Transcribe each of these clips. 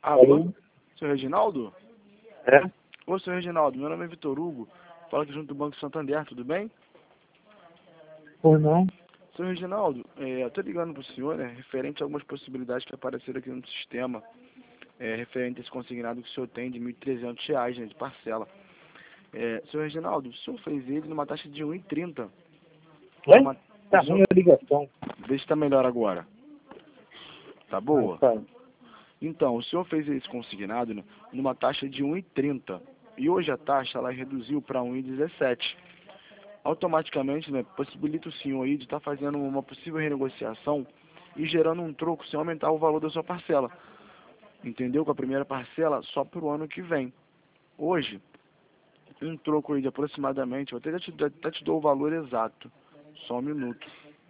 Alô? Seu Reginaldo? É? Ô, seu Reginaldo, meu nome é Vitor Hugo. Fala aqui junto do Banco Santander, tudo bem? Pois não? Seu Reginaldo, eu tô ligando pro senhor, né, referente a algumas possibilidades que apareceram aqui no sistema, referente a esse consignado que o senhor tem de R$ 1.300, né, de parcela. Seu Reginaldo, o senhor fez ele numa taxa de 1,30. Oi? Tá ruim a ligação. Vê se tá melhor agora. Tá boa? Tá. Então, o senhor fez esse consignado, né, numa taxa de 1,30. E hoje a taxa ela reduziu para 1,17. Automaticamente, né, possibilita o senhor aí de estar fazendo uma possível renegociação e gerando um troco sem aumentar o valor da sua parcela. Entendeu? Com a primeira parcela só para o ano que vem. Hoje, um troco aí de aproximadamente, eu até te dou o valor exato. Só um minuto.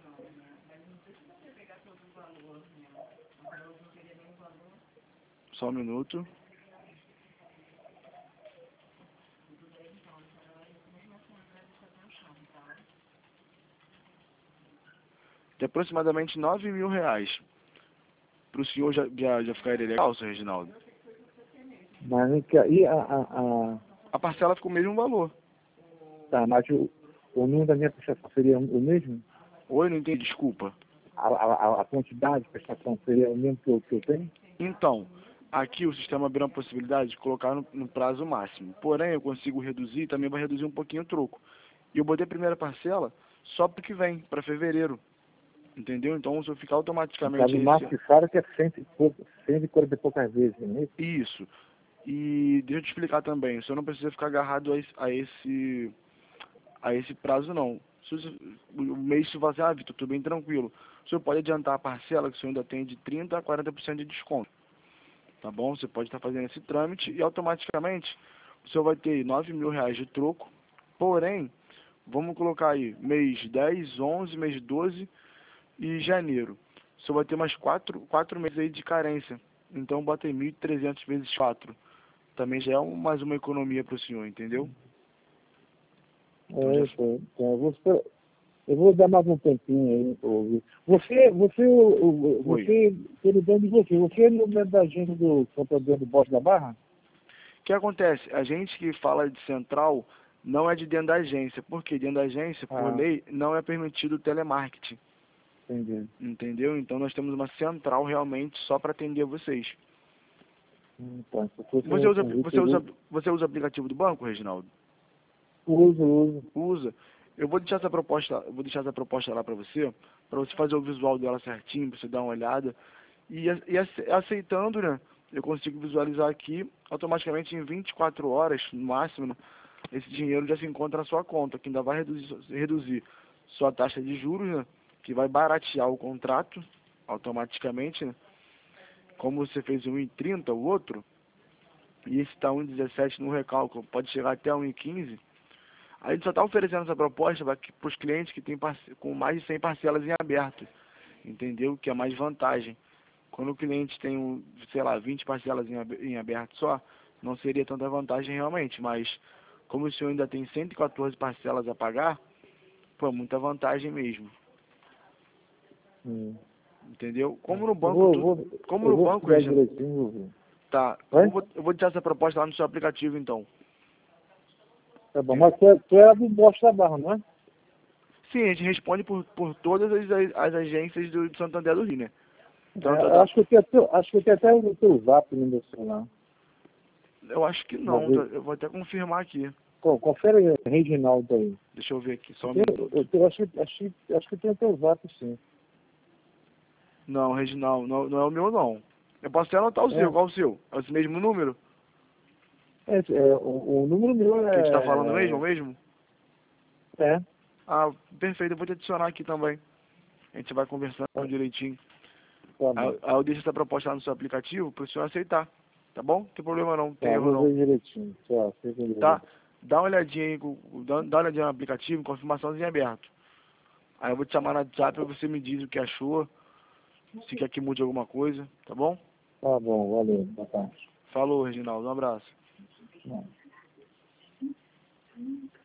Só um minuto. De aproximadamente R$ 9.000. Para o senhor já ficaria legal, seu Reginaldo? Mas e a... A parcela ficou o mesmo valor. Tá, mas o número da minha prestação seria o mesmo? Oi, não entendi, desculpa. A quantidade de prestação seria o mesmo que eu tenho? Então, aqui o sistema abriu a possibilidade de colocar no prazo máximo. Porém, eu consigo reduzir, também vai reduzir um pouquinho o troco. E eu botei a primeira parcela só para o que vem, para fevereiro. Entendeu? Então, se eu ficar No automaticamente... caso, o máximo que fala que é 140 e poucas vezes, não é isso? Isso. E deixa eu te explicar também, o senhor não precisa ficar agarrado a esse prazo, não. Se o mês se você, Vitor, tudo bem tranquilo. O senhor pode adiantar a parcela que o senhor ainda tem de 30% a 40% de desconto. Tá bom? Você pode estar fazendo esse trâmite e automaticamente o senhor vai ter R$ 9.000 de troco. Porém, vamos colocar aí mês 10, 11, mês 12 e janeiro. O senhor vai ter mais quatro meses aí de carência. Então, bota aí 1.300 vezes 4. Também já é mais uma economia para o senhor, entendeu? Então, já... Então, eu vou dar mais um tempinho aí. Pelo bem de você é no momento da agenda do Santander do Bote da Barra? O que acontece? A gente que fala de central não é de dentro da agência, porque dentro da agência, por lei, não é permitido o telemarketing. Entendi. Entendeu? Então nós temos uma central realmente só para atender vocês. Então, Você usa o aplicativo do banco, Reginaldo? Uso. Usa. Eu vou deixar essa proposta lá para você fazer o visual dela certinho, para você dar uma olhada. E aceitando, né? Eu consigo visualizar aqui, automaticamente em 24 horas, no máximo, né, esse dinheiro já se encontra na sua conta, que ainda vai reduzir sua taxa de juros, né? Que vai baratear o contrato automaticamente, né? Como você fez 1,30, o outro, e esse está 1,17 no recálculo, pode chegar até 1,15. A gente só está oferecendo essa proposta para os clientes que têm com mais de 100 parcelas em aberto, entendeu? Que é mais vantagem. Quando o cliente tem, sei lá, 20 parcelas em aberto só, não seria tanta vantagem realmente, mas como o senhor ainda tem 114 parcelas a pagar, pô, muita vantagem mesmo. Entendeu? Como no banco, Direitinho. Tá, eu vou deixar essa proposta lá no seu aplicativo então. Tá bom, mas tu é do Bote da Barra, não é? Sim, a gente responde por todas as agências do Santander do Rio, né? Então, Acho que eu tenho até o teu zap no meu celular. Eu acho que não, eu vou até confirmar aqui. Confere aí, Reginaldo aí. Deixa eu ver aqui, só um minuto. Eu acho que tem o teu zap, sim. Não, Reginaldo, não é o meu não. Eu posso até anotar o seu, qual o seu? É esse mesmo número? O número meu Que a gente tá falando mesmo, é o mesmo? É. Ah, perfeito, eu vou te adicionar aqui também. A gente vai conversando direitinho. Aí eu deixo essa proposta lá no seu aplicativo para o senhor aceitar. Tá bom? Não tem problema não, tem erro não. Vou ver direitinho. Tá? Dá uma olhadinha aí, dá uma olhadinha no aplicativo, confirmaçãozinha aberta. Aí eu vou te chamar no WhatsApp e você me diz o que achou, se quer que mude alguma coisa, tá bom? Tá bom, valeu. Boa tarde. Falou, Reginaldo, um abraço.